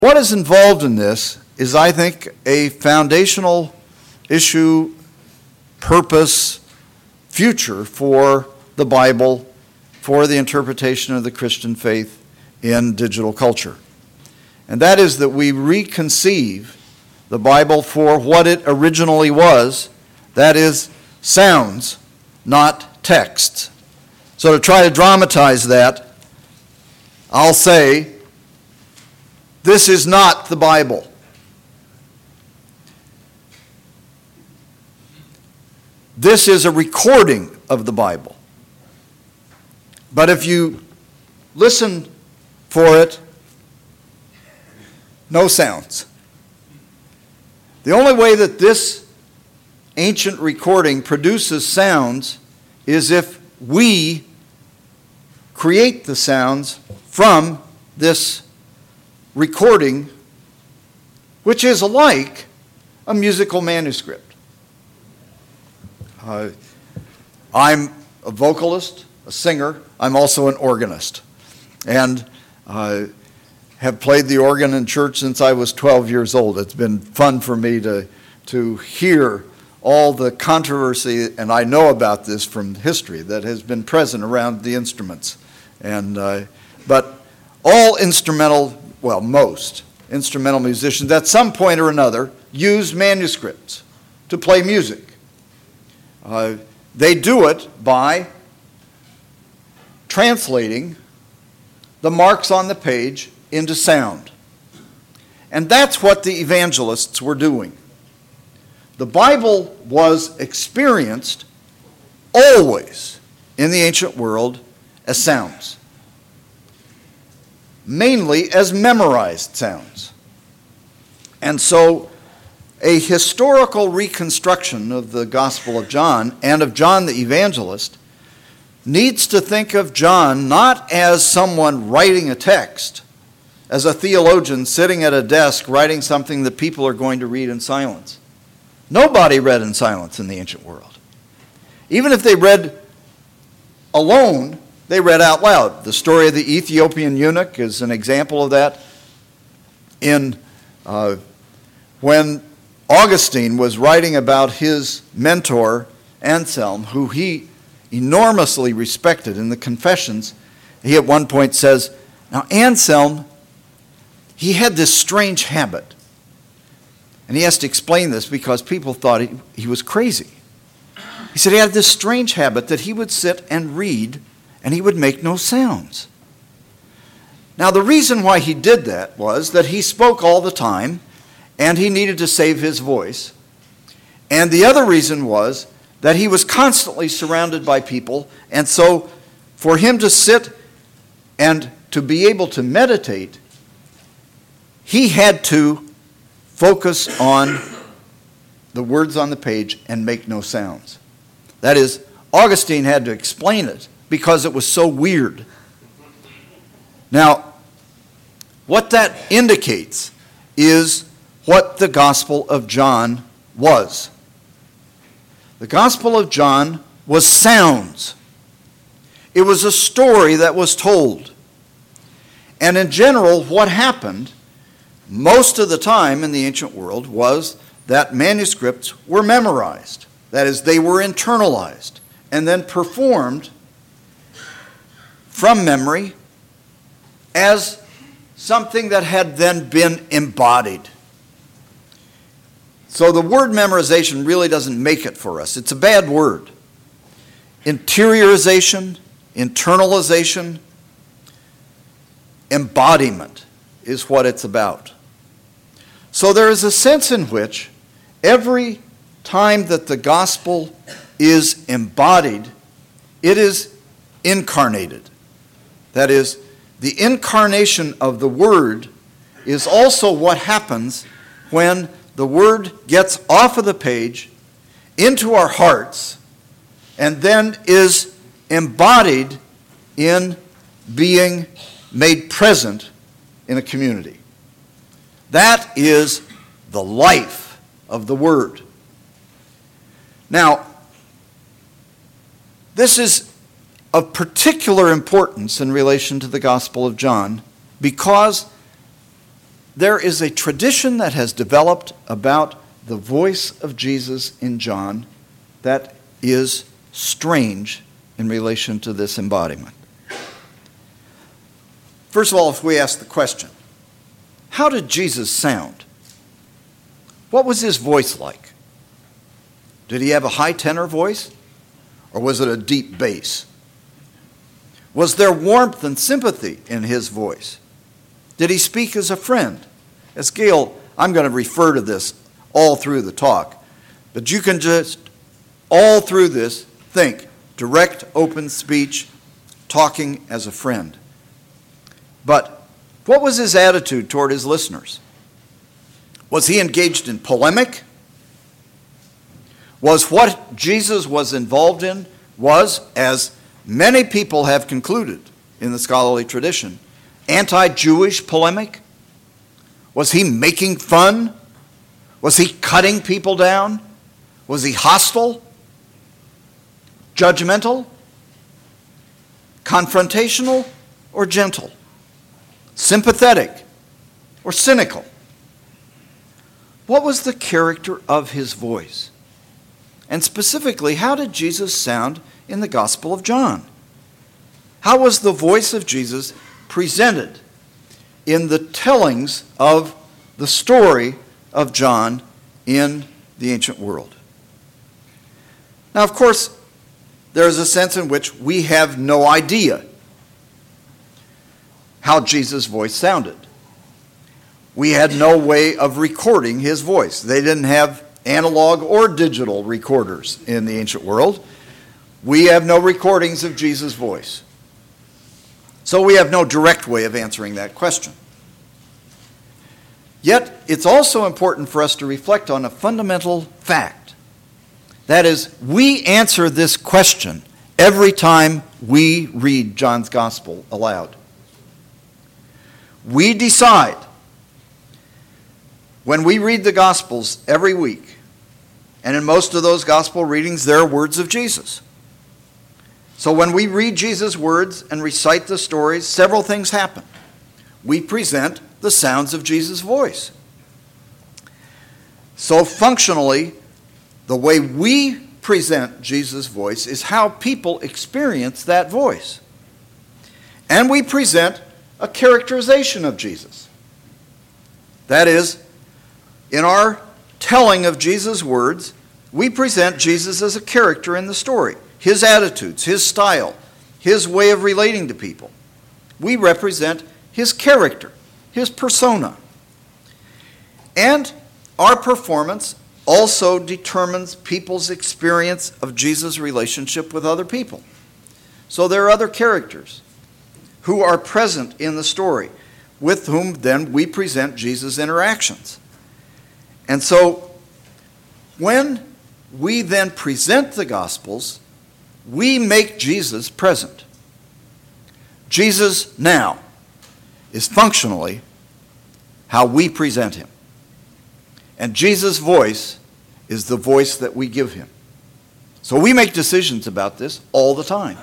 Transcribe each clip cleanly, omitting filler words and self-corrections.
What is involved in this is, I think, a foundational issue, purpose, future for the Bible, for the interpretation of the Christian faith in digital culture. And that is that we reconceive the Bible for what it originally was, that is, sounds, not texts. So to try to dramatize that, I'll say, this is not the Bible. This is a recording of the Bible. But if you listen for it, no sounds. The only way that this ancient recording produces sounds is if we create the sounds from this recording, which is like a musical manuscript. I'm a vocalist, a singer. I'm also an organist. And have played the organ in church since I was 12 years old. It's been fun for me to hear all the controversy, and I know about this from history, that has been present around the instruments. But all instrumental, well, most instrumental musicians at some point or another use manuscripts to play music. They do it by translating the marks on the page into sound. And that's what the evangelists were doing. The Bible was experienced always in the ancient world as sounds, mainly as memorized sounds. And so a historical reconstruction of the Gospel of John and of John the Evangelist needs to think of John not as someone writing a text, as a theologian sitting at a desk writing something that people are going to read in silence. Nobody read in silence in the ancient world. Even if they read alone, they read out loud. The story of the Ethiopian eunuch is an example of that. When Augustine was writing about his mentor, Anselm, who he enormously respected in the Confessions, he at one point says, now Anselm, he had this strange habit. And he has to explain this because people thought he was crazy. He said he had this strange habit that he would sit and read and he would make no sounds. Now the reason why he did that was that he spoke all the time and he needed to save his voice. And the other reason was that he was constantly surrounded by people, and so for him to sit and to be able to meditate, he had to focus on the words on the page and make no sounds. That is, Augustine had to explain it because it was so weird. Now, what that indicates is what the Gospel of John was. The Gospel of John was sounds. It was a story that was told. And in general, what happened most of the time in the ancient world was that manuscripts were memorized. That is, they were internalized and then performed from memory as something that had then been embodied. So the word memorization really doesn't make it for us. It's a bad word. Interiorization, internalization, embodiment is what it's about. So there is a sense in which every time that the gospel is embodied, it is incarnated. That is, the incarnation of the Word is also what happens when the Word gets off of the page into our hearts and then is embodied in being made present in a community. That is the life of the Word. Now, this is of particular importance in relation to the Gospel of John because there is a tradition that has developed about the voice of Jesus in John that is strange in relation to this embodiment. First of all, if we ask the question, how did Jesus sound? What was his voice like? Did he have a high tenor voice, or was it a deep bass? Was there warmth and sympathy in his voice? Did he speak as a friend? As Gail, I'm going to refer to this all through the talk, but you can just, all through this, think direct, open speech, talking as a friend. But what was his attitude toward his listeners? Was he engaged in polemic? Was what Jesus was involved in, as many people have concluded in the scholarly tradition, anti-Jewish polemic? Was he making fun? Was he cutting people down? Was he hostile? Judgmental? Confrontational or gentle? Sympathetic or cynical? What was the character of his voice? And specifically, how did Jesus sound in the Gospel of John? How was the voice of Jesus presented in the tellings of the story of John in the ancient world? Now, of course, there is a sense in which we have no idea how Jesus' voice sounded. We had no way of recording his voice. They didn't have analog or digital recorders in the ancient world. We have no recordings of Jesus' voice. So we have no direct way of answering that question. Yet, it's also important for us to reflect on a fundamental fact. That is, we answer this question every time we read John's Gospel aloud. We decide, when we read the Gospels every week, and in most of those Gospel readings, there are words of Jesus. So when we read Jesus' words and recite the stories, several things happen. We present the sounds of Jesus' voice. So functionally, the way we present Jesus' voice is how people experience that voice. And we present a characterization of Jesus. That is, in our telling of Jesus' words, we present Jesus as a character in the story. His attitudes, his style, his way of relating to people. We represent his character, his persona. And our performance also determines people's experience of Jesus' relationship with other people. So there are other characters who are present in the story, with whom then we present Jesus' interactions. And so when we then present the Gospels, we make Jesus present. Jesus now is functionally how we present him. And Jesus' voice is the voice that we give him. So we make decisions about this all the time.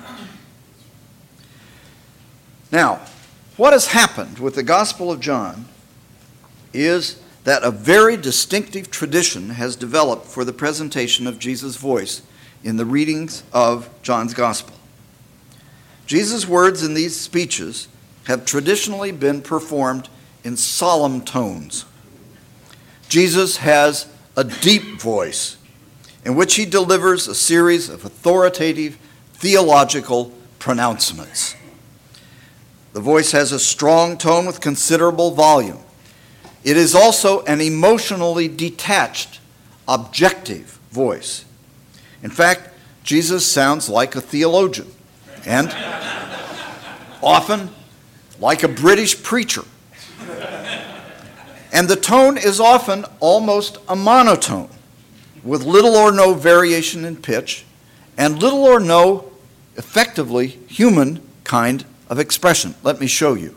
Now, what has happened with the Gospel of John is that a very distinctive tradition has developed for the presentation of Jesus' voice in the readings of John's Gospel. Jesus' words in these speeches have traditionally been performed in solemn tones. Jesus has a deep voice in which he delivers a series of authoritative theological pronouncements. The voice has a strong tone with considerable volume. It is also an emotionally detached, objective voice. In fact, Jesus sounds like a theologian and often like a British preacher. And the tone is often almost a monotone, with little or no variation in pitch and little or no effectively human kind of expression. Let me show you.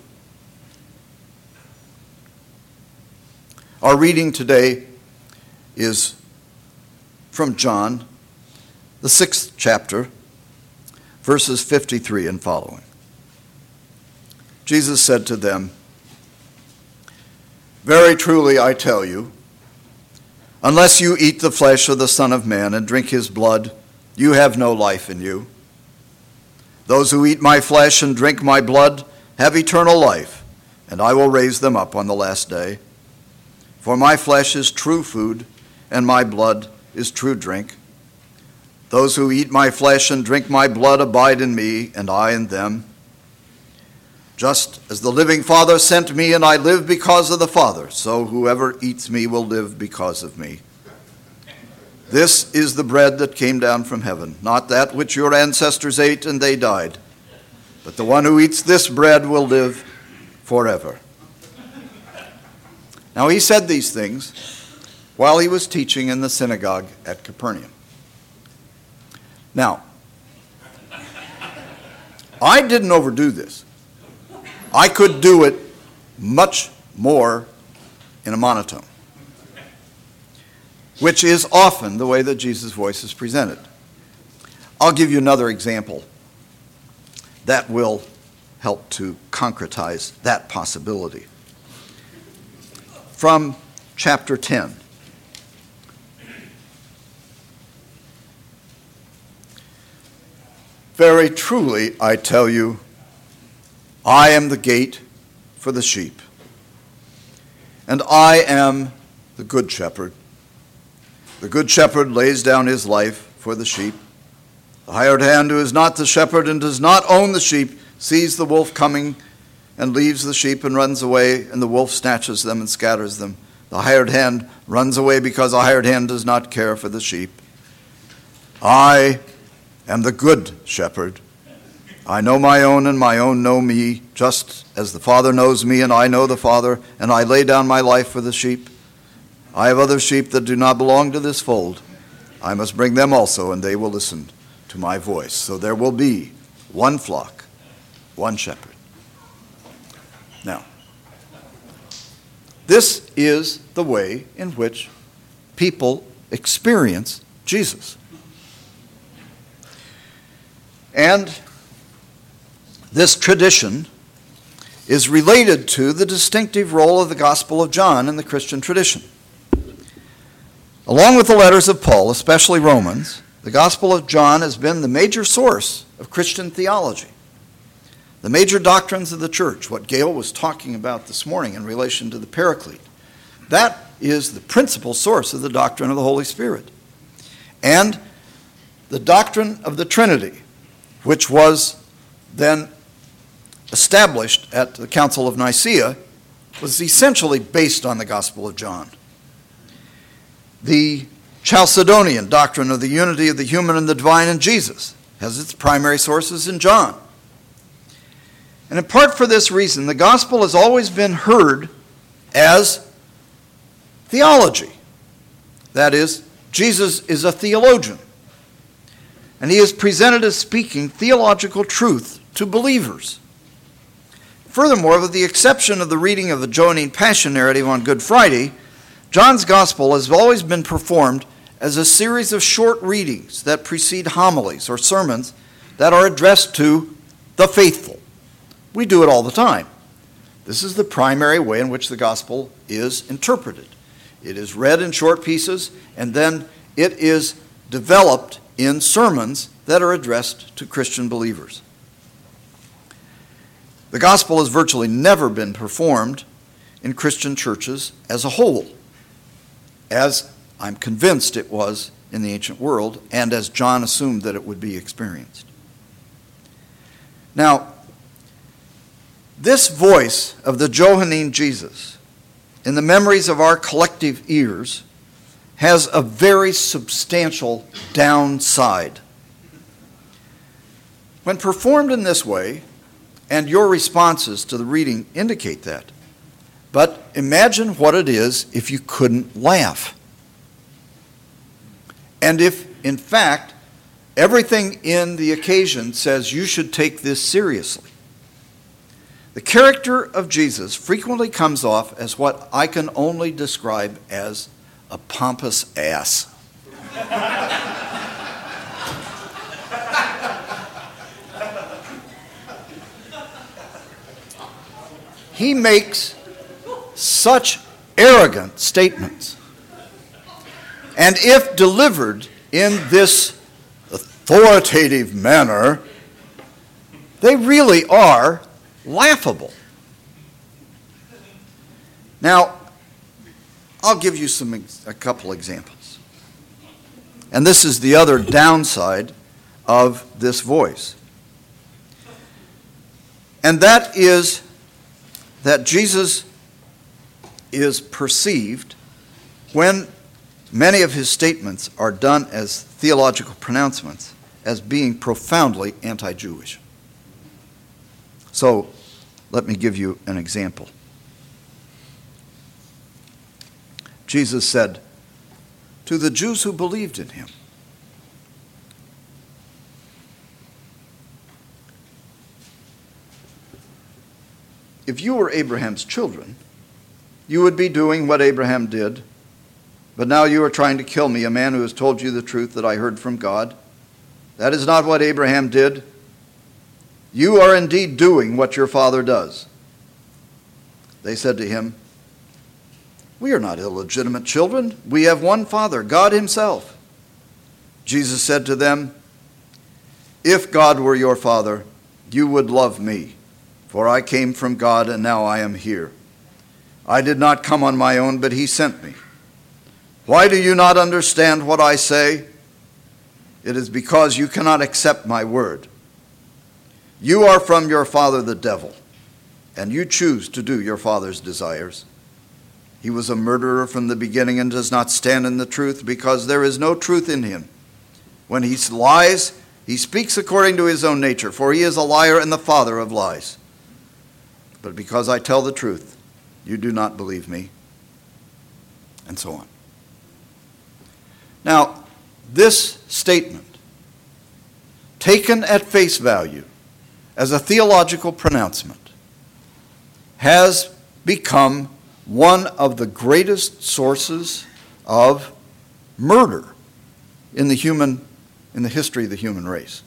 Our reading today is from John, the 6th chapter, verses 53 and following. Jesus said to them, Very truly I tell you, unless you eat the flesh of the Son of Man and drink his blood, you have no life in you. Those who eat my flesh and drink my blood have eternal life, and I will raise them up on the last day. For my flesh is true food, and my blood is true drink. Those who eat my flesh and drink my blood abide in me, and I in them. Just as the living Father sent me, and I live because of the Father, so whoever eats me will live because of me. This is the bread that came down from heaven, not that which your ancestors ate and they died, but the one who eats this bread will live forever. Now he said these things while he was teaching in the synagogue at Capernaum. Now, I didn't overdo this. I could do it much more in a monotone, which is often the way that Jesus' voice is presented. I'll give you another example that will help to concretize that possibility. From chapter 10. Very truly, I tell you, I am the gate for the sheep, and I am the good shepherd. The good shepherd lays down his life for the sheep. The hired hand who is not the shepherd and does not own the sheep sees the wolf coming and leaves the sheep and runs away, and the wolf snatches them and scatters them. The hired hand runs away because the hired hand does not care for the sheep. I am the good shepherd. I know my own, and my own know me, just as the Father knows me, and I know the Father, and I lay down my life for the sheep. I have other sheep that do not belong to this fold. I must bring them also, and they will listen to my voice. So there will be one flock, one shepherd. Now, this is the way in which people experience Jesus. And this tradition is related to the distinctive role of the Gospel of John in the Christian tradition. Along with the letters of Paul, especially Romans, the Gospel of John has been the major source of Christian theology. The major doctrines of the church, what Gail was talking about this morning in relation to the Paraclete, that is the principal source of the doctrine of the Holy Spirit. And the doctrine of the Trinity, which was then established at the Council of Nicaea, was essentially based on the Gospel of John. The Chalcedonian doctrine of the unity of the human and the divine in Jesus has its primary sources in John. And in part for this reason, the gospel has always been heard as theology. That is, Jesus is a theologian, and he is presented as speaking theological truth to believers. Furthermore, with the exception of the reading of the Johannine Passion narrative on Good Friday, John's gospel has always been performed as a series of short readings that precede homilies or sermons that are addressed to the faithful. We do it all the time. This is the primary way in which the gospel is interpreted. It is read in short pieces, and then it is developed in sermons that are addressed to Christian believers. The gospel has virtually never been performed in Christian churches as a whole, as I'm convinced it was in the ancient world, and as John assumed that it would be experienced. Now, this voice of the Johannine Jesus in the memories of our collective ears has a very substantial downside. When performed in this way, and your responses to the reading indicate that, but imagine what it is if you couldn't laugh. And if, in fact, everything in the occasion says you should take this seriously. The character of Jesus frequently comes off as what I can only describe as a pompous ass. He makes such arrogant statements. And if delivered in this authoritative manner, they really are laughable. Now, I'll give you a couple examples. And this is the other downside of this voice. And that is that Jesus is perceived, when many of his statements are done as theological pronouncements, as being profoundly anti-Jewish. So, let me give you an example. Jesus said to the Jews who believed in him, if you were Abraham's children, you would be doing what Abraham did, but now you are trying to kill me, a man who has told you the truth that I heard from God. That is not what Abraham did. You are indeed doing what your father does. They said to him, we are not illegitimate children. We have one Father, God himself. Jesus said to them, if God were your Father, you would love me, for I came from God and now I am here. I did not come on my own, but he sent me. Why do you not understand what I say? It is because you cannot accept my word. You are from your father the devil, and you choose to do your father's desires. He was a murderer from the beginning and does not stand in the truth, because there is no truth in him. When he lies, he speaks according to his own nature, for he is a liar and the father of lies. But because I tell the truth, you do not believe me, and so on. Now, this statement, taken at face value as a theological pronouncement, has become one of the greatest sources of murder in the history of the human race.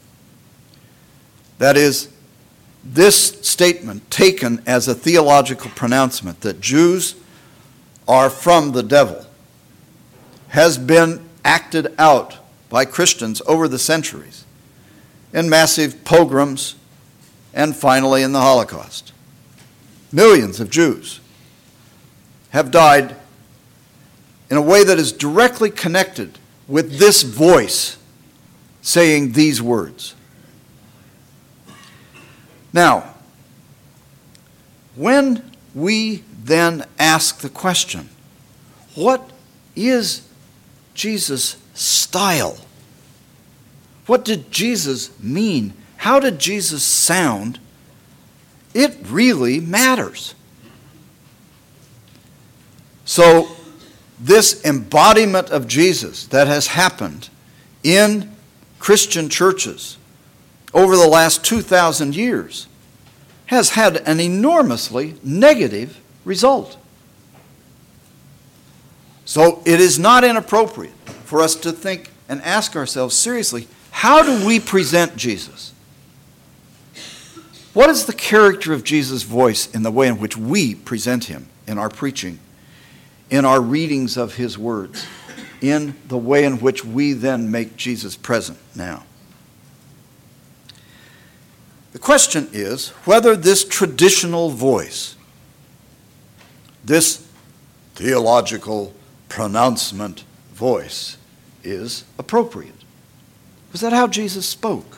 That is, this statement, taken as a theological pronouncement that Jews are from the devil, has been acted out by Christians over the centuries in massive pogroms and finally in the Holocaust. Millions of Jews have died in a way that is directly connected with this voice saying these words. Now, when we then ask the question, what is Jesus' style? What did Jesus mean? How did Jesus sound? It really matters. So, this embodiment of Jesus that has happened in Christian churches over the last 2,000 years has had an enormously negative result. So it is not inappropriate for us to think and ask ourselves seriously, how do we present Jesus? What is the character of Jesus' voice in the way in which we present him in our preaching, in our readings of his words, in the way in which we then make Jesus present now? The question is whether this traditional voice, this theological pronouncement voice, is appropriate. Was that how Jesus spoke?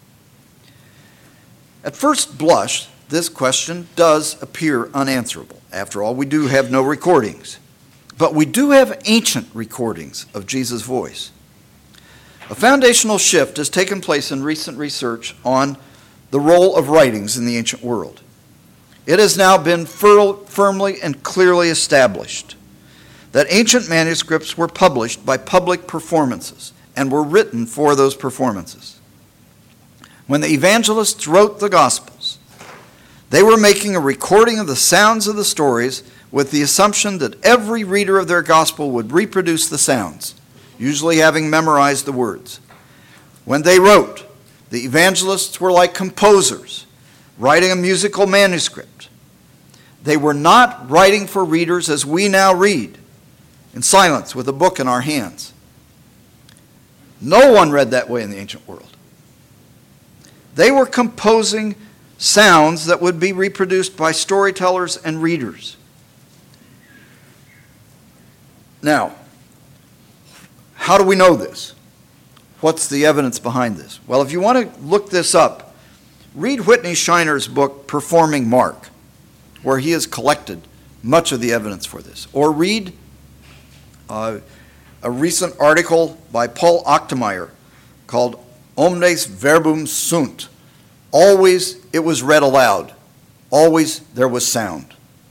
At first blush, this question does appear unanswerable. After all, we do have no recordings. But we do have ancient recordings of Jesus' voice. A foundational shift has taken place in recent research on the role of writings in the ancient world. It has now been firmly and clearly established that ancient manuscripts were published by public performances and were written for those performances. When the evangelists wrote the Gospels, they were making a recording of the sounds of the stories with the assumption that every reader of their Gospel would reproduce the sounds, usually having memorized the words. When they wrote, the evangelists were like composers writing a musical manuscript. They were not writing for readers as we now read, in silence with a book in our hands. No one read that way in the ancient world. They were composing sounds that would be reproduced by storytellers and readers. Now, how do we know this? What's the evidence behind this? Well, if you want to look this up, read Whitney Shiner's book, Performing Mark, where he has collected much of the evidence for this. Or read a recent article by Paul Ochtermeyer called Omnes Verbum Sunt. Always it was read aloud. Always there was sound.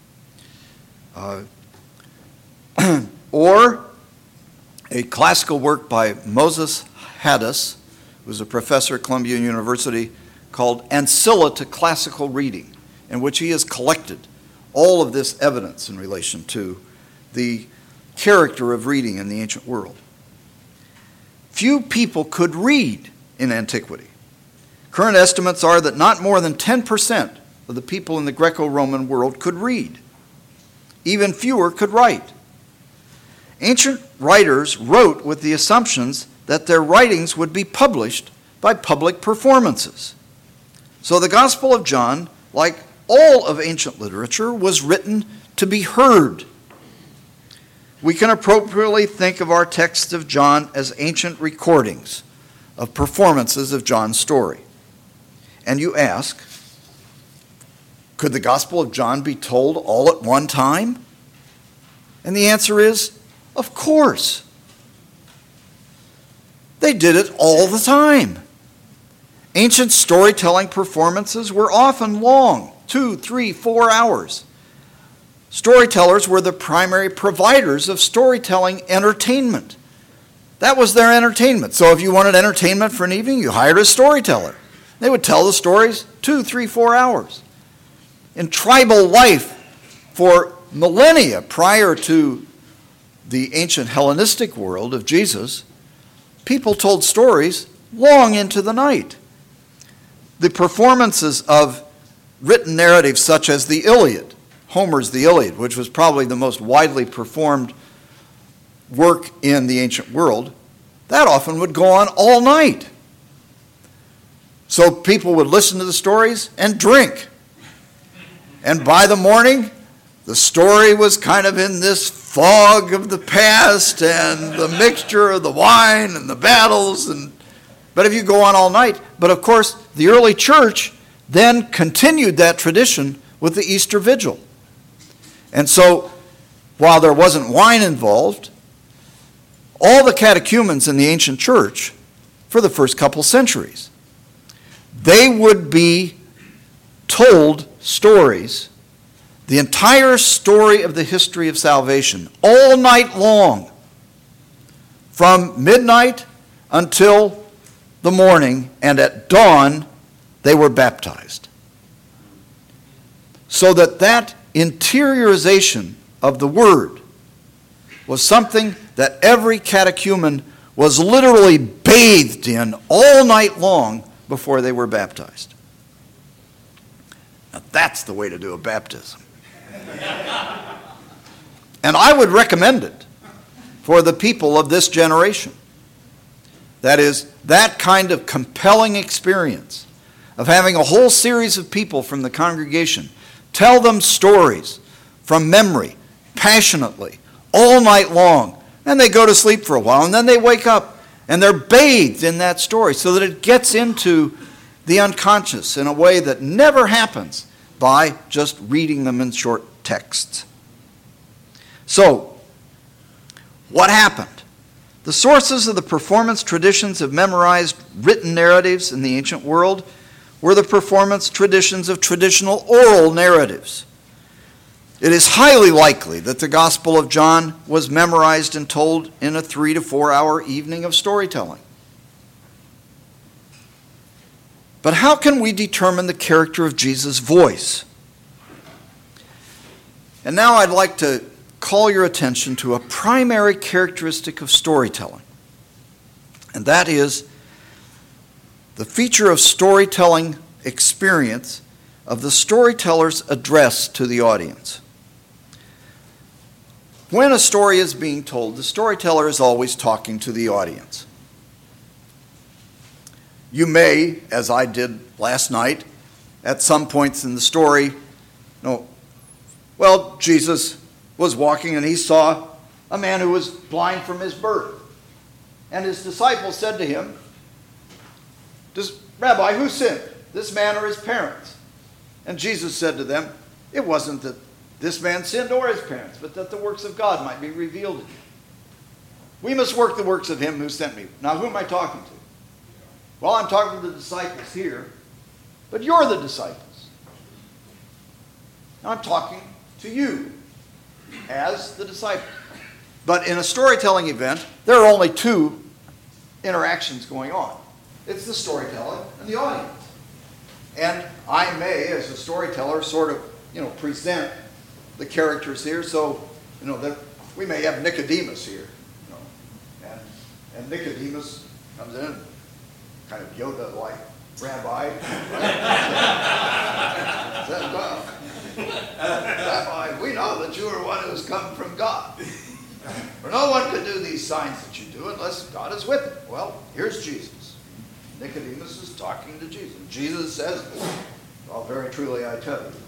Or a classical work by Moses Haddis, who's a professor at Columbia University, called Ancilla to Classical Reading, in which he has collected all of this evidence in relation to the character of reading in the ancient world. Few people could read in antiquity. Current estimates are that not more than 10% of the people in the Greco-Roman world could read. Even fewer could write. Ancient writers wrote with the assumptions that their writings would be published by public performances. So the Gospel of John, like all of ancient literature, was written to be heard. We can appropriately think of our text of John as ancient recordings of performances of John's story. And you ask, could the Gospel of John be told all at one time? And the answer is, of course. They did it all the time. Ancient storytelling performances were often long, 2, 3, 4 hours. Storytellers were the primary providers of storytelling entertainment. That was their entertainment. So if you wanted entertainment for an evening, you hired a storyteller. They would tell the stories 2, 3, 4 hours. In tribal life, for millennia prior to the ancient Hellenistic world of Jesus, people told stories long into the night. The performances of written narratives such as the Iliad, Homer's The Iliad, which was probably the most widely performed work in the ancient world, that often would go on all night. So people would listen to the stories and drink. And by the morning, the story was kind of in this fog of the past and the mixture of the wine and the battles. But if you go on all night, but of course, the early church then continued that tradition with the Easter Vigil. And so, while there wasn't wine involved, all the catechumens in the ancient church for the first couple centuries, they would be told stories, the entire story of the history of salvation, all night long, from midnight until the morning, and at dawn they were baptized. So that interiorization of the Word was something that every catechumen was literally bathed in all night long before they were baptized. Now that's the way to do a baptism. And I would recommend it for the people of this generation. That is, that kind of compelling experience of having a whole series of people from the congregation tell them stories from memory, passionately, all night long. And they go to sleep for a while, and then they wake up, and they're bathed in that story so that it gets into the unconscious in a way that never happens by just reading them in short texts. So, what happened? The sources of the performance traditions of memorized written narratives in the ancient world were the performance traditions of traditional oral narratives. It is highly likely that the Gospel of John was memorized and told in a 3 to 4 hour evening of storytelling. But how can we determine the character of Jesus' voice? And now I'd like to call your attention to a primary characteristic of storytelling. And that is the feature of storytelling experience of the storyteller's address to the audience. When a story is being told, the storyteller is always talking to the audience. You may, as I did last night, at some points in the story, Jesus was walking and he saw a man who was blind from his birth. And his disciples said to him, Rabbi, who sinned, this man or his parents? And Jesus said to them, it wasn't that this man sinned or his parents, but that the works of God might be revealed in him. We must work the works of him who sent me. Now, who am I talking to? Well, I'm talking to the disciples here, but you're the disciples. Now, I'm talking to you as the disciples. But in a storytelling event, there are only two interactions going on. It's the storyteller and the audience. And I may, as a storyteller, sort of, present the characters here. So, that we may have Nicodemus here, and Nicodemus comes in, kind of Yoda-like rabbi. Says, Rabbi, we know that you are one who has come from God. For no one could do these signs that you do unless God is with him. Well, here's Jesus. Nicodemus is talking to Jesus. Jesus says, well, very truly I tell you,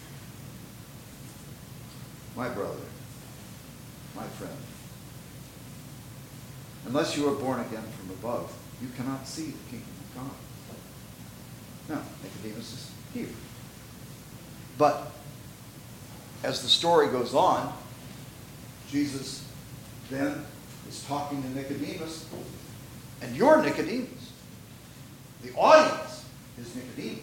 my brother, my friend, unless you are born again from above, you cannot see the kingdom of God. Now, Nicodemus is here. But as the story goes on, Jesus then is talking to Nicodemus, and you're Nicodemus. The audience is Nicodemus.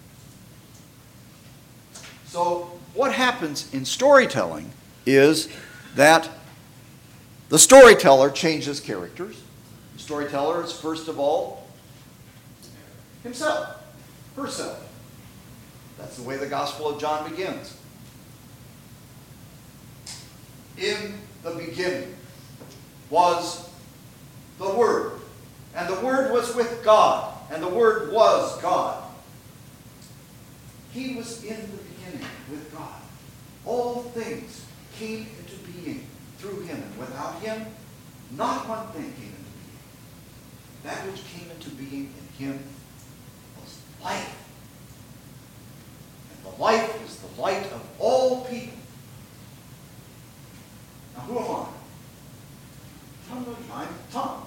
So what happens in storytelling is that the storyteller changes characters. The storyteller is first of all himself, herself. That's the way the Gospel of John begins. In the beginning was the Word, and the Word was with God, and the Word was God. He was in the beginning with God. All things came into being through him, and without him, not one thing came into being. That which came into being in him was life. And the life is the light of all people. Now, who am I? I'm Tom.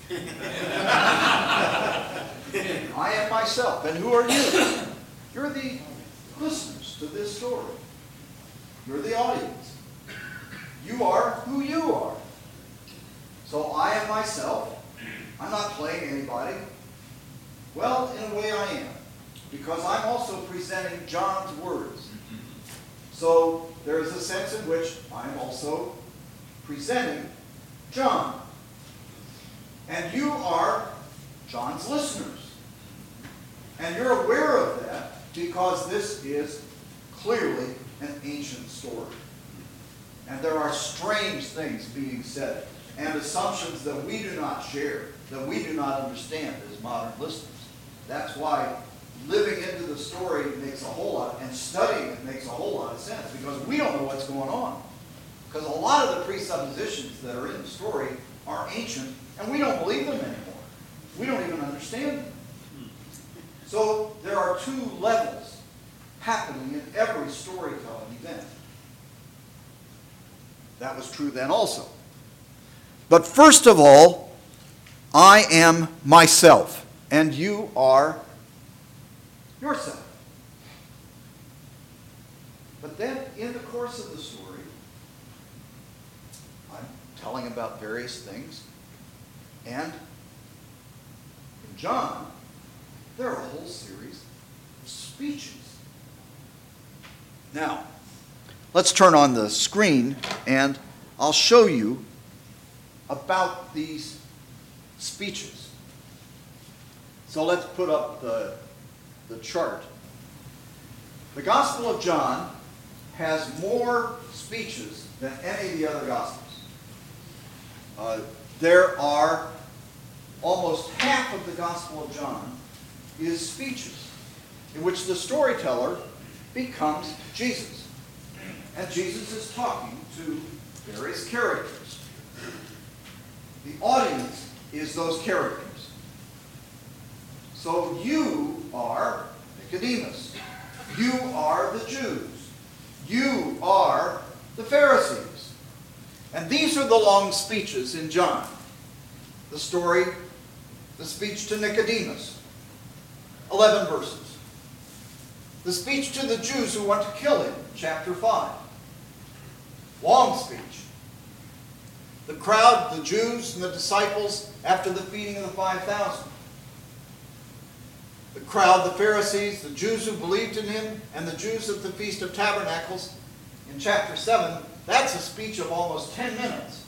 I am myself. And who are you? You're the listeners to this story. You're the audience. You are who you are. So I am myself. I'm not playing anybody. Well, in a way I am. Because I'm also presenting John's words. So there is a sense in which I'm also presenting John. And you are John's listeners. And you're aware of that because this is clearly an ancient story. And there are strange things being said and assumptions that we do not share, that we do not understand as modern listeners. That's why living into the story makes a whole lot, and studying it makes a whole lot of sense, because we don't know what's going on. Because a lot of the presuppositions that are in the story are ancient, and we don't believe them anymore. We don't even understand them. So there are two levels happening in every storytelling event. That was true then also. But first of all, I am myself, and you are yourself. But then in the course of the story, I'm telling about various things, and in John, there are a whole series of speeches. Now, let's turn on the screen and I'll show you about these speeches. So let's put up the chart. The Gospel of John has more speeches than any of the other Gospels. There are almost half of the Gospel of John is speeches in which the storyteller becomes Jesus. And Jesus is talking to various characters. The audience is those characters. So you are Nicodemus. You are the Jews. You are the Pharisees. And these are the long speeches in John. The speech to Nicodemus, 11 verses. The speech to the Jews who want to kill him, chapter 5. Long speech. The crowd, the Jews and the disciples after the feeding of the 5,000. The crowd, the Pharisees, the Jews who believed in him, and the Jews at the Feast of Tabernacles in chapter 7. That's a speech of almost 10 minutes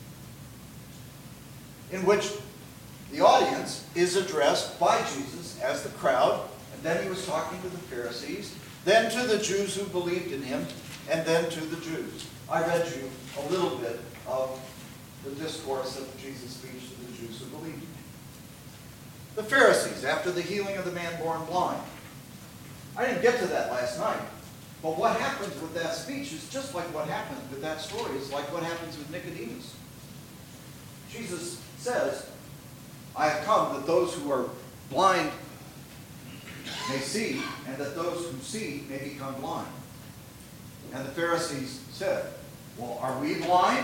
in which the audience is addressed by Jesus as the crowd, and then he was talking to the Pharisees, then to the Jews who believed in him, and then to the Jews. I read you a little bit of the discourse of Jesus' speech to the Jews who believed in him. The Pharisees, after the healing of the man born blind. I didn't get to that last night, but what happens with that speech is just like what happened with that story. It's like what happens with Nicodemus. Jesus says, I have come that those who are blind may see, and that those who see may become blind. And the Pharisees said, well, are we blind?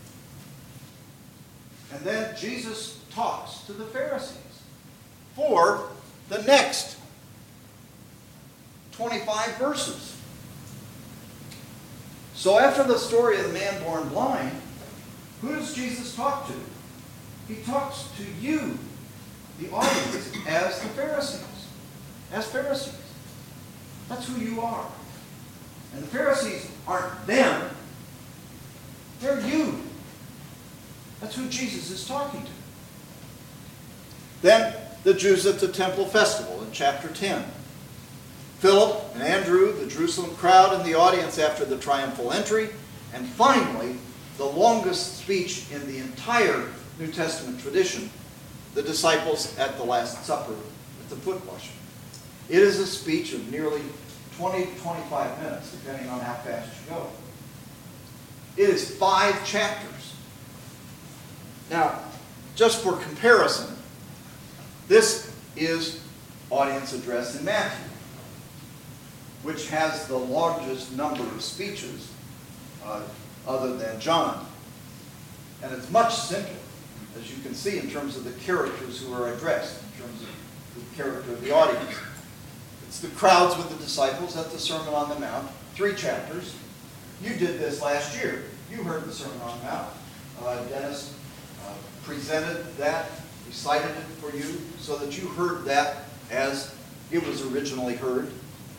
And then Jesus talks to the Pharisees for the next 25 verses. So after the story of the man born blind, who does Jesus talk to? He talks to you, the audience, as the Pharisees. As Pharisees. That's who you are. And the Pharisees aren't them. They're you. That's who Jesus is talking to. Then the Jews at the temple festival in chapter 10. Philip and Andrew, the Jerusalem crowd, and the audience after the triumphal entry. And finally, the longest speech in the entire New Testament tradition, the disciples at the Last Supper at the foot washing. It is a speech of nearly 20 to 25 minutes, depending on how fast you go. It is 5 chapters. Now, just for comparison, this is audience address in Matthew, which has the largest number of speeches other than John. And it's much simpler, as you can see, in terms of the characters who are addressed, in terms of the character of the audience. It's the crowds with the disciples at the Sermon on the Mount, 3 chapters. You did this last year. You heard the Sermon on the Mount. Dennis presented that, recited it for you, so that you heard that as it was originally heard.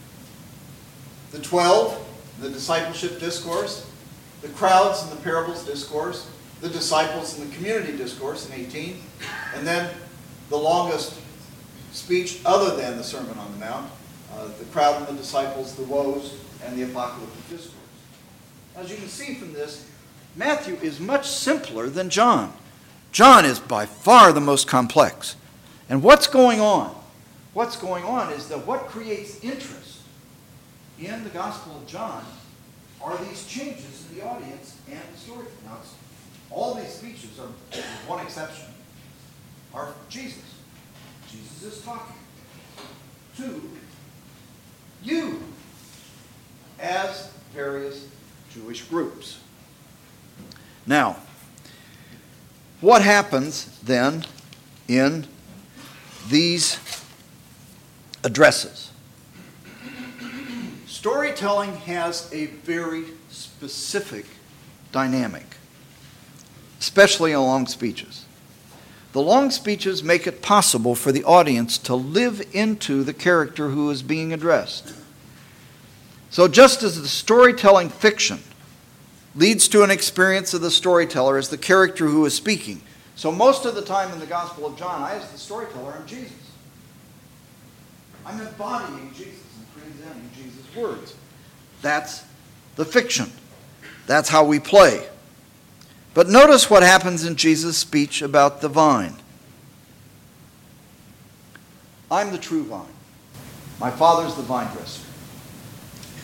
The 12, the discipleship discourse, the crowds and the parables discourse, the disciples and the community discourse in 18, and then the longest speech other than the Sermon on the Mount, the crowd and the disciples, the woes, and the apocalyptic discourse. As you can see from this, Matthew is much simpler than John. John is by far the most complex. And what's going on? What's going on is that what creates interest in the Gospel of John are these changes in the audience and the story. Now, all these speeches, with one exception, are Jesus. Jesus is talking to you as various Jewish groups. Now, what happens then in these addresses? Storytelling has a very specific dynamic, especially in long speeches. The long speeches make it possible for the audience to live into the character who is being addressed. So just as the storytelling fiction leads to an experience of the storyteller as the character who is speaking, so most of the time in the Gospel of John, I, as the storyteller, am Jesus. I'm embodying Jesus and presenting Jesus' words. That's the fiction. That's how we play. But notice what happens in Jesus' speech about the vine. I'm the true vine. My Father's the vine dresser.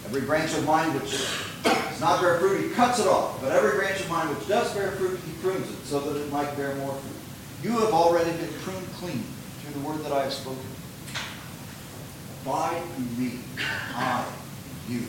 Every branch of mine which does not bear fruit, he cuts it off. But every branch of mine which does bear fruit, he prunes it, so that it might bear more fruit. You have already been pruned clean through the word that I have spoken. Abide in me, I, you.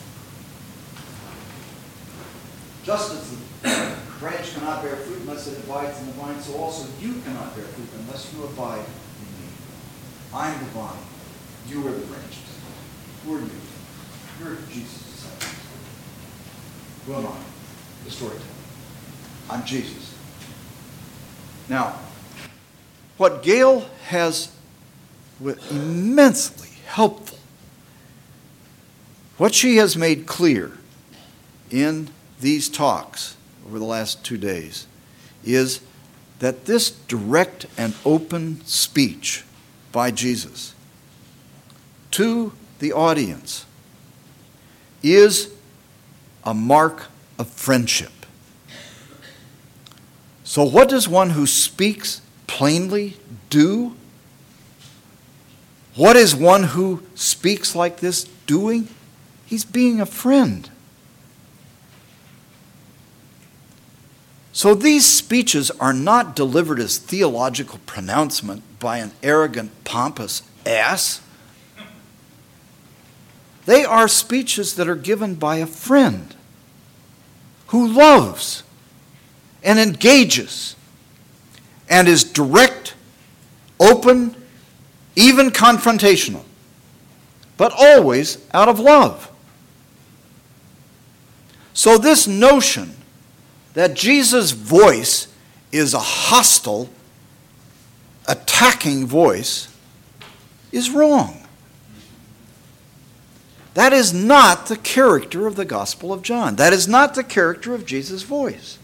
Just as the branch cannot bear fruit unless it abides in the vine, so also you cannot bear fruit unless you abide in me. I am the vine. You are the branches. Who are you? You're Jesus' disciples. Who am I? The storyteller. I'm Jesus. Now, what Gail has immensely helpful, what she has made clear in these talks over the last 2 days is that this direct and open speech by Jesus to the audience is a mark of friendship. So what does one who speaks plainly do? What is one who speaks like this doing? He's being a friend. So these speeches are not delivered as theological pronouncement by an arrogant, pompous ass. They are speeches that are given by a friend who loves and engages and is direct, open, even confrontational, but always out of love. So this notion that Jesus' voice is a hostile, attacking voice is wrong. That is not the character of the Gospel of John. That is not the character of Jesus' voice.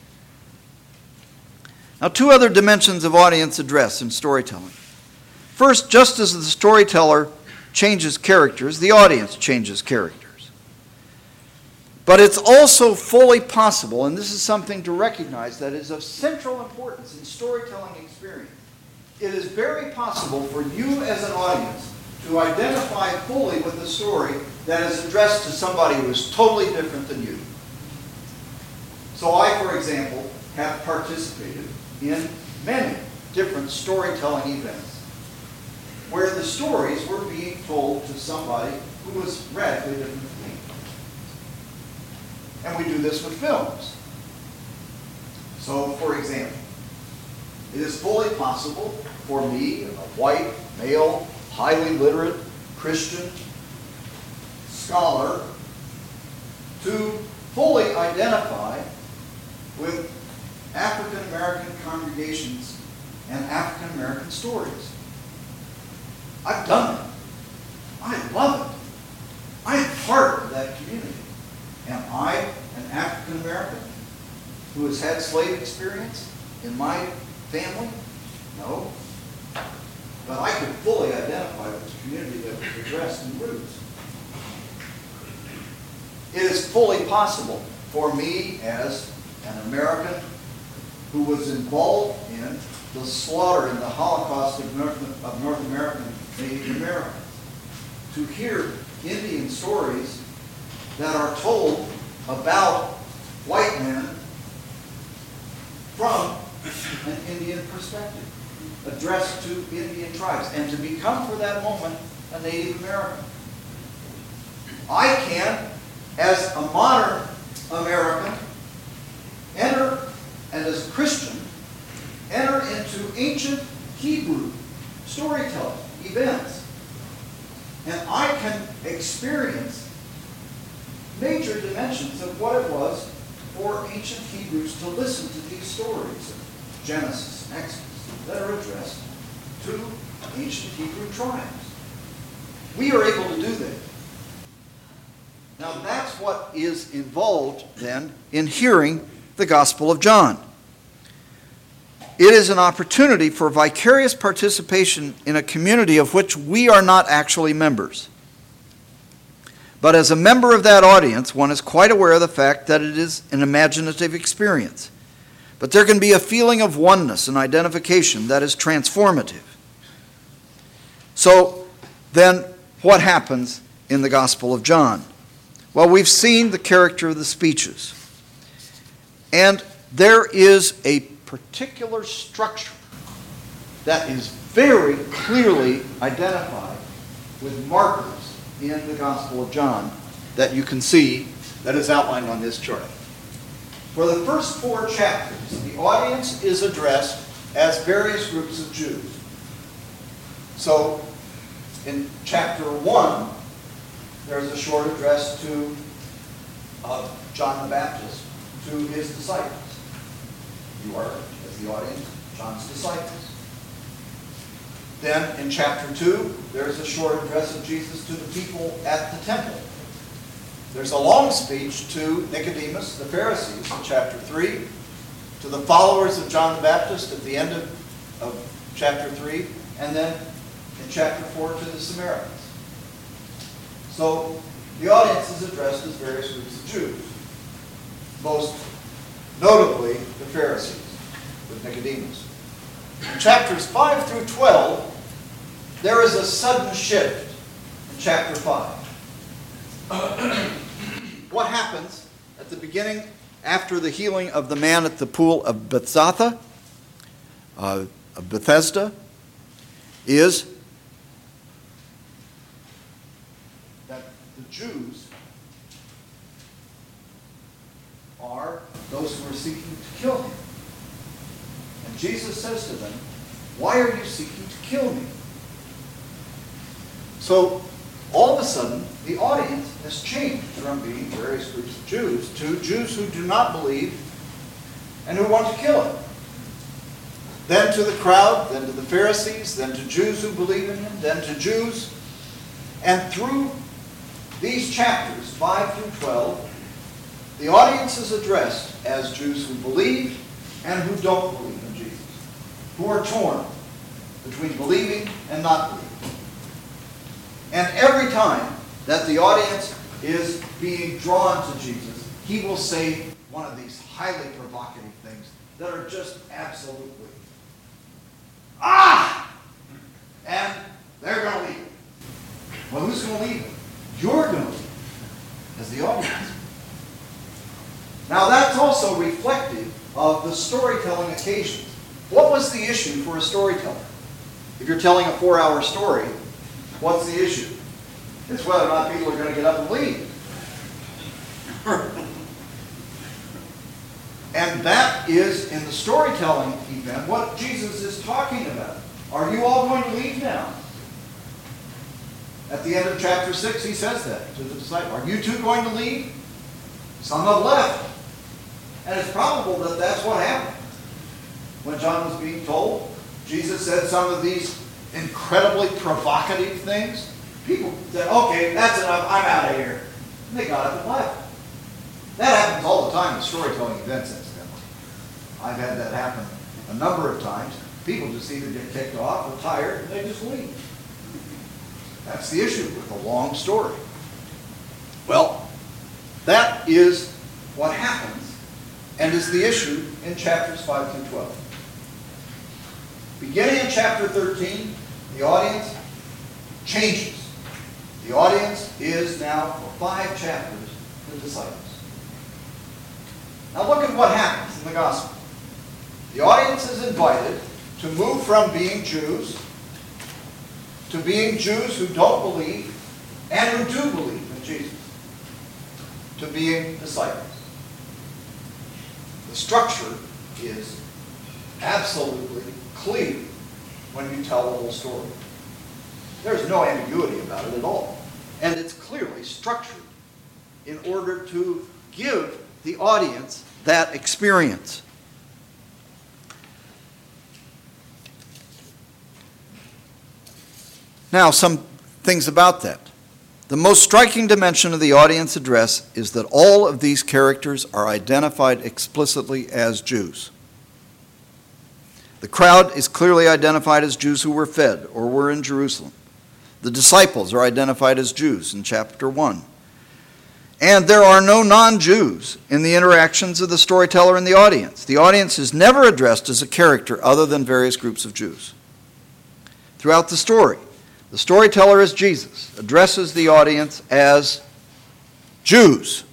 Now, 2 other dimensions of audience address in storytelling. First, just as the storyteller changes characters, the audience changes characters. But it's also fully possible, and this is something to recognize that is of central importance in storytelling experience. It is very possible for you as an audience to identify fully with the story that is addressed to somebody who is totally different than you. So I, for example, have participated in many different storytelling events where the stories were being told to somebody who was radically different from me. And we do this with films. So, for example, it is fully possible for me, a white, male, highly literate, Christian scholar, to fully identify with African American congregations and African American stories. I've done it. I love it. I am part of that community. Am I an African American who has had slave experience in my family? No. But I could fully identify with the community that was addressed in Roots. It is fully possible for me as an American who was involved in the slaughter and the Holocaust of North American Native Americans to hear Indian stories that are told about white men from an Indian perspective, addressed to Indian tribes, and to become for that moment a Native American. I can, as a modern American, enter, and as a Christian, enter into ancient Hebrew storytelling events. And I can experience major dimensions of what it was for ancient Hebrews to listen to these stories of Genesis and Exodus that are addressed to ancient Hebrew tribes. We are able to do that. Now that's what is involved then in hearing the Gospel of John. It is an opportunity for vicarious participation in a community of which we are not actually members. But as a member of that audience, one is quite aware of the fact that it is an imaginative experience. But there can be a feeling of oneness and identification that is transformative. So then what happens in the Gospel of John? Well, we've seen the character of the speeches. And there is a particular structure that is very clearly identified with markers in the Gospel of John that you can see that is outlined on this chart. For the first 4 chapters, the audience is addressed as various groups of Jews. So, in chapter 1, there's a short address to John the Baptist to his disciples. You are, as the audience, John's disciples. Then, in chapter 2, there's a short address of Jesus to the people at the temple. There's a long speech to Nicodemus, the Pharisees, in chapter 3, to the followers of John the Baptist at the end of chapter 3, and then in chapter 4 to the Samaritans. So the audience is addressed as various groups of Jews, most notably the Pharisees with Nicodemus. In chapters 5 through 12, there is a sudden shift in chapter 5. What happens at the beginning, after the healing of the man at the pool of Bethesda, is that the Jews are those who are seeking to kill him. And Jesus says to them, "Why are you seeking to kill me?" So, all of a sudden, the audience has changed from being various groups of Jews to Jews who do not believe and who want to kill him. Then to the crowd, then to the Pharisees, then to Jews who believe in him, then to Jews. And through these chapters, 5 through 12, the audience is addressed as Jews who believe and who don't believe in Jesus, who are torn between believing and not believing. And every time that the audience is being drawn to Jesus, he will say one of these highly provocative things that are just absolutely, "Ah!" And they're going to leave him. Well, who's going to leave him? You're going to leave him as the audience. Now, that's also reflective of the storytelling occasions. What was the issue for a storyteller? If you're telling a 4-hour story, what's the issue? It's whether or not people are going to get up and leave. And that is, in the storytelling event, what Jesus is talking about. Are you all going to leave now? At the end of chapter 6, he says that to the disciples. Are you two going to leave? Some have left. And it's probable that that's what happened. When John was being told, Jesus said some of these incredibly provocative things. People said, "Okay, that's enough, I'm out of here." And they got up and left. That happens all the time in storytelling events, incidentally. I've had that happen a number of times. People just either get kicked off or tired, and they just leave. That's the issue with a long story. Well, that is what happens, and is the issue in chapters 5 through 12. Beginning in chapter 13, the audience changes. The audience is now, for 5 chapters, the disciples. Now look at what happens in the gospel. The audience is invited to move from being Jews to being Jews who don't believe and who do believe in Jesus, to being disciples. The structure is absolutely clear when you tell the whole story. There's no ambiguity about it at all. And it's clearly structured in order to give the audience that experience. Now, some things about that. The most striking dimension of the audience address is that all of these characters are identified explicitly as Jews. The crowd is clearly identified as Jews who were fed or were in Jerusalem. The disciples are identified as Jews in chapter 1. And there are no non-Jews in the interactions of the storyteller and the audience. The audience is never addressed as a character other than various groups of Jews. Throughout the storyteller as Jesus addresses the audience as Jews.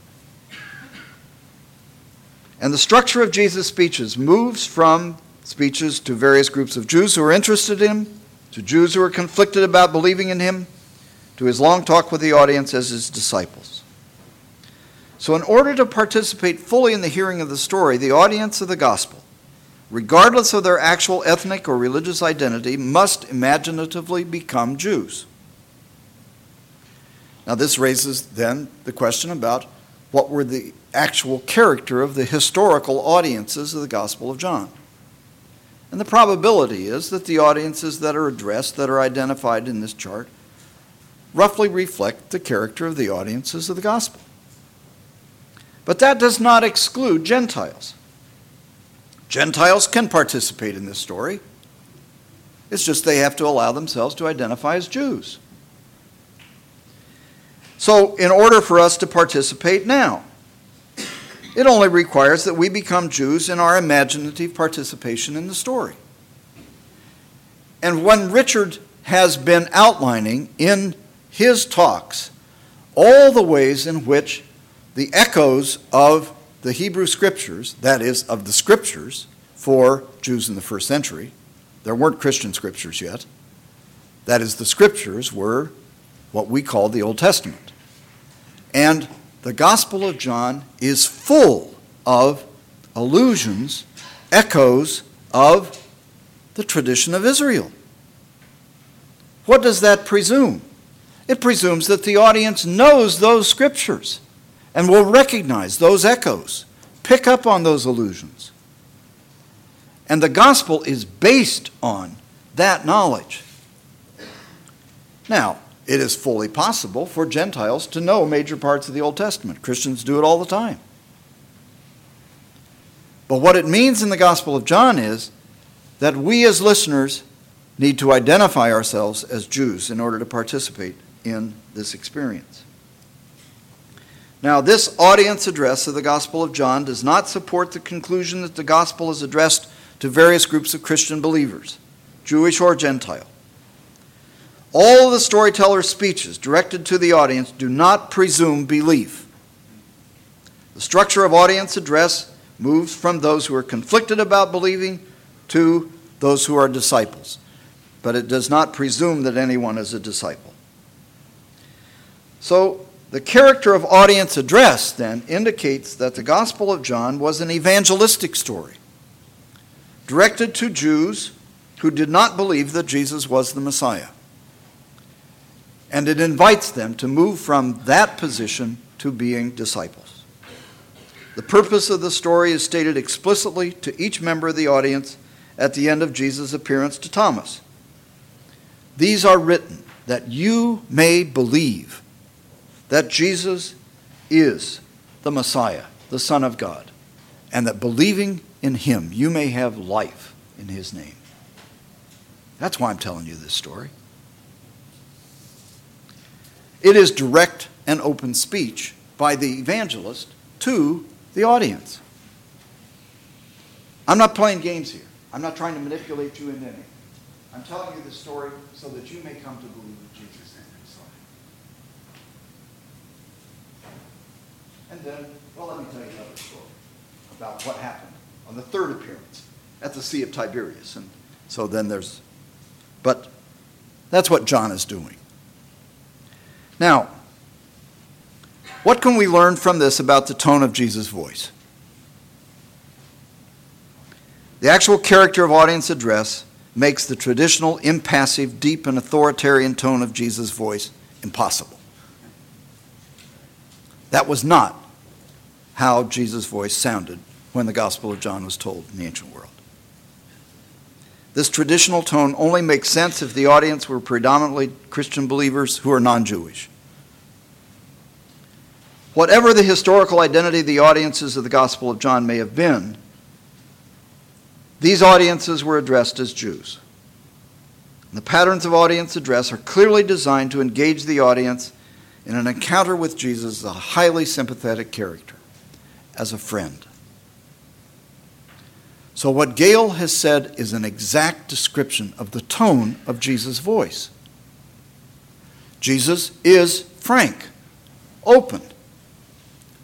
And the structure of Jesus' speeches moves from speeches to various groups of Jews who are interested in him, to Jews who are conflicted about believing in him, to his long talk with the audience as his disciples. So in order to participate fully in the hearing of the story, the audience of the gospel, regardless of their actual ethnic or religious identity, must imaginatively become Jews. Now this raises then the question about what were the actual character of the historical audiences of the Gospel of John. And the probability is that the audiences that are addressed, that are identified in this chart, roughly reflect the character of the audiences of the Gospel. But that does not exclude Gentiles. Gentiles can participate in this story. It's just they have to allow themselves to identify as Jews. So in order for us to participate now, it only requires that we become Jews in our imaginative participation in the story. And when Richard has been outlining in his talks all the ways in which the echoes of the Hebrew Scriptures, that is, of the Scriptures for Jews in the first century, there weren't Christian Scriptures yet, that is, the Scriptures were what we call the Old Testament. And the Gospel of John is full of allusions, echoes of the tradition of Israel. What does that presume? It presumes that the audience knows those Scriptures and will recognize those echoes, pick up on those allusions. And the Gospel is based on that knowledge. Now, it is fully possible for Gentiles to know major parts of the Old Testament. Christians do it all the time. But what it means in the Gospel of John is that we as listeners need to identify ourselves as Jews in order to participate in this experience. Now, this audience address of the Gospel of John does not support the conclusion that the Gospel is addressed to various groups of Christian believers, Jewish or Gentile. All of the storyteller's speeches directed to the audience do not presume belief. The structure of audience address moves from those who are conflicted about believing to those who are disciples, but it does not presume that anyone is a disciple. So, the character of audience address then indicates that the Gospel of John was an evangelistic story, directed to Jews who did not believe that Jesus was the Messiah. And it invites them to move from that position to being disciples. The purpose of the story is stated explicitly to each member of the audience at the end of Jesus' appearance to Thomas. These are written that you may believe that Jesus is the Messiah, the Son of God, and that believing in him you may have life in his name. That's why I'm telling you this story. It is direct and open speech by the evangelist to the audience. I'm not playing games here. I'm not trying to manipulate you into anything. I'm telling you this story so that you may come to believe that Jesus is the Messiah. And then, well, let me tell you another story about what happened on the third appearance at the Sea of Tiberias. And so then but that's what John is doing. Now, what can we learn from this about the tone of Jesus' voice? The actual character of audience address makes the traditional, impassive, deep, and authoritarian tone of Jesus' voice impossible. That was not how Jesus' voice sounded when the Gospel of John was told in the ancient world. This traditional tone only makes sense if the audience were predominantly Christian believers who are non-Jewish. Whatever the historical identity of the audiences of the Gospel of John may have been, these audiences were addressed as Jews. And the patterns of audience address are clearly designed to engage the audience in an encounter with Jesus as a highly sympathetic character, as a friend. So what Gale has said is an exact description of the tone of Jesus' voice. Jesus is frank, open,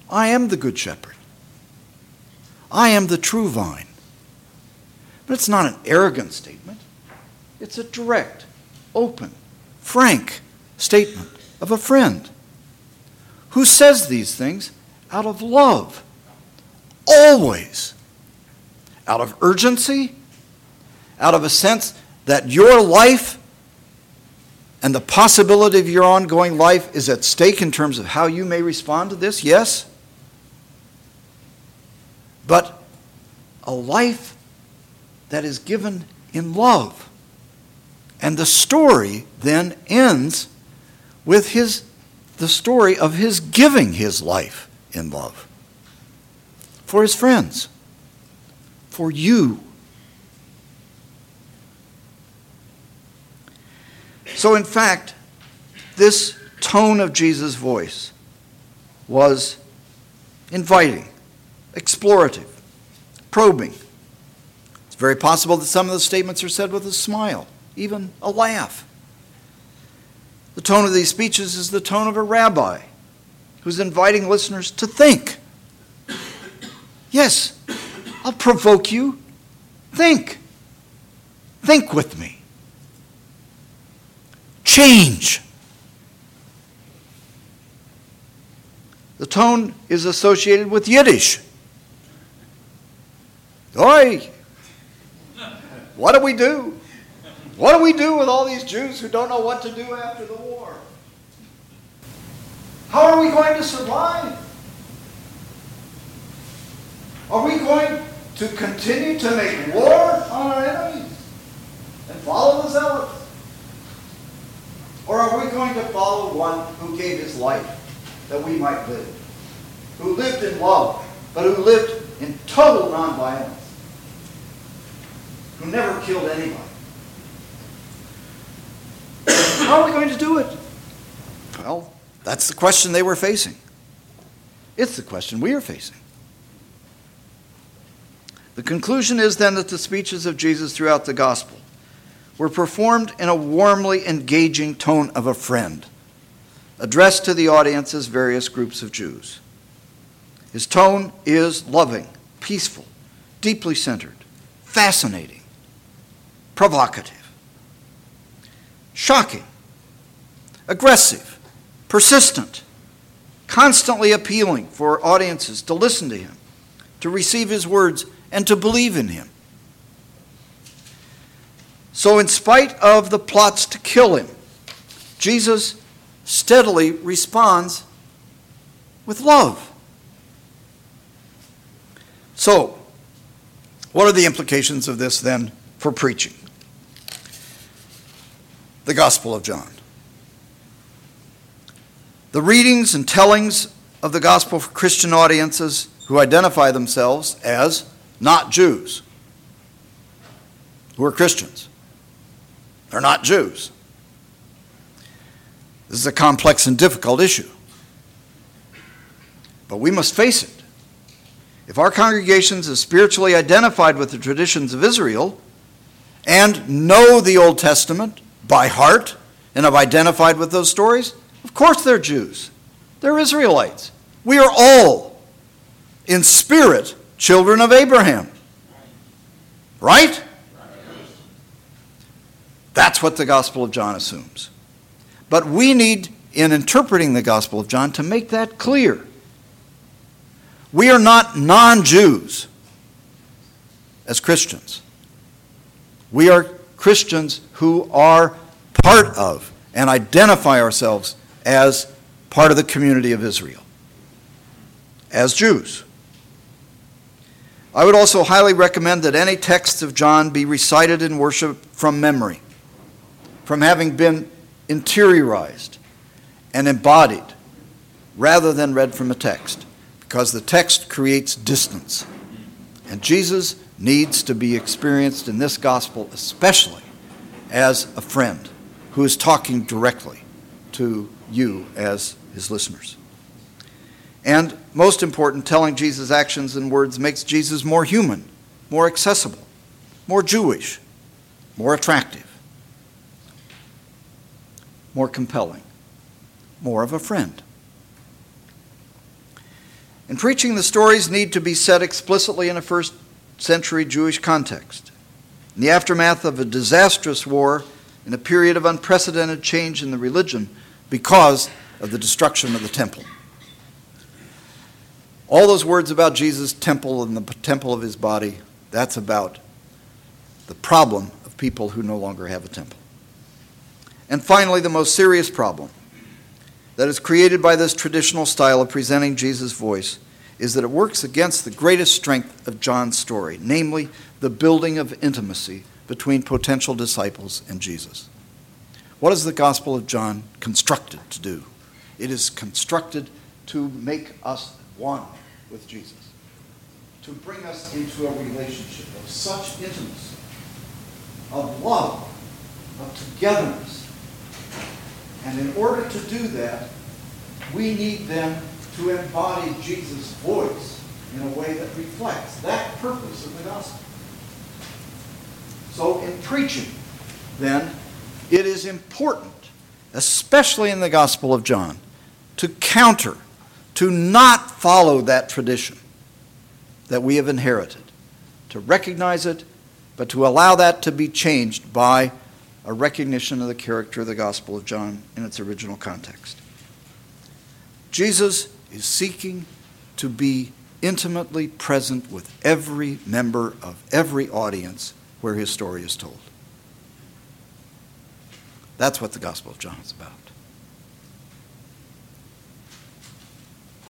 I am the good shepherd. I am the true vine. But it's not an arrogant statement. It's a direct, open, frank statement of a friend who says these things out of love, always, out of urgency, out of a sense that your life and the possibility of your ongoing life is at stake in terms of how you may respond to this, yes. But a life that is given in love. And the story then ends with the story of his giving his life in love. For his friends. For you. So in fact, this tone of Jesus' voice was inviting, explorative, probing. It's very possible that some of the statements are said with a smile, even a laugh. The tone of these speeches is the tone of a rabbi who's inviting listeners to think. Yes, I'll provoke you. Think. Think with me. Change. The tone is associated with Yiddish. Oi! What do we do? What do we do with all these Jews who don't know what to do after the war? How are we going to survive? Are we going to continue to make war on our enemies and follow the zealots? Or are we going to follow one who gave his life that we might live? Who lived in love, but who lived in total nonviolence? Who never killed anybody? How are we going to do it? Well, that's the question they were facing. It's the question we are facing. The conclusion is then that the speeches of Jesus throughout the gospel were performed in a warmly engaging tone of a friend, addressed to the audience as various groups of Jews. His tone is loving, peaceful, deeply centered, fascinating, provocative, shocking, aggressive, persistent, constantly appealing for audiences to listen to him, to receive his words, and to believe in him. So in spite of the plots to kill him, Jesus steadily responds with love. So, what are the implications of this then for preaching? The Gospel of John. The readings and tellings of the Gospel for Christian audiences who identify themselves as not Jews, who are Christians. They're not Jews. This is a complex and difficult issue. But we must face it. If our congregations are spiritually identified with the traditions of Israel and know the Old Testament by heart and have identified with those stories, of course they're Jews. They're Israelites. We are all, in spirit, children of Abraham. Right? That's what the Gospel of John assumes. But we need, in interpreting the Gospel of John, to make that clear. We are not non-Jews as Christians. We are Christians who are part of and identify ourselves as part of the community of Israel, as Jews. I would also highly recommend that any texts of John be recited in worship from memory, from having been interiorized and embodied, rather than read from a text, because the text creates distance. And Jesus needs to be experienced in this gospel, especially as a friend who is talking directly to you as his listeners. And most important, telling Jesus' actions and words makes Jesus more human, more accessible, more Jewish, more attractive, more compelling, more of a friend. In preaching, the stories need to be set explicitly in a first century Jewish context. In the aftermath of a disastrous war, in a period of unprecedented change in the religion because of the destruction of the temple. All those words about Jesus' temple and the temple of his body, that's about the problem of people who no longer have a temple. And finally, the most serious problem that is created by this traditional style of presenting Jesus' voice is that it works against the greatest strength of John's story, namely the building of intimacy between potential disciples and Jesus. What is the Gospel of John constructed to do? It is constructed to make us one with Jesus, to bring us into a relationship of such intimacy, of love, of togetherness. And in order to do that, we need then to embody Jesus' voice in a way that reflects that purpose of the gospel. So in preaching, then, it is important, especially in the Gospel of John, to not follow that tradition that we have inherited, to recognize it, but to allow that to be changed by a recognition of the character of the Gospel of John in its original context. Jesus is seeking to be intimately present with every member of every audience where his story is told. That's what the Gospel of John is about.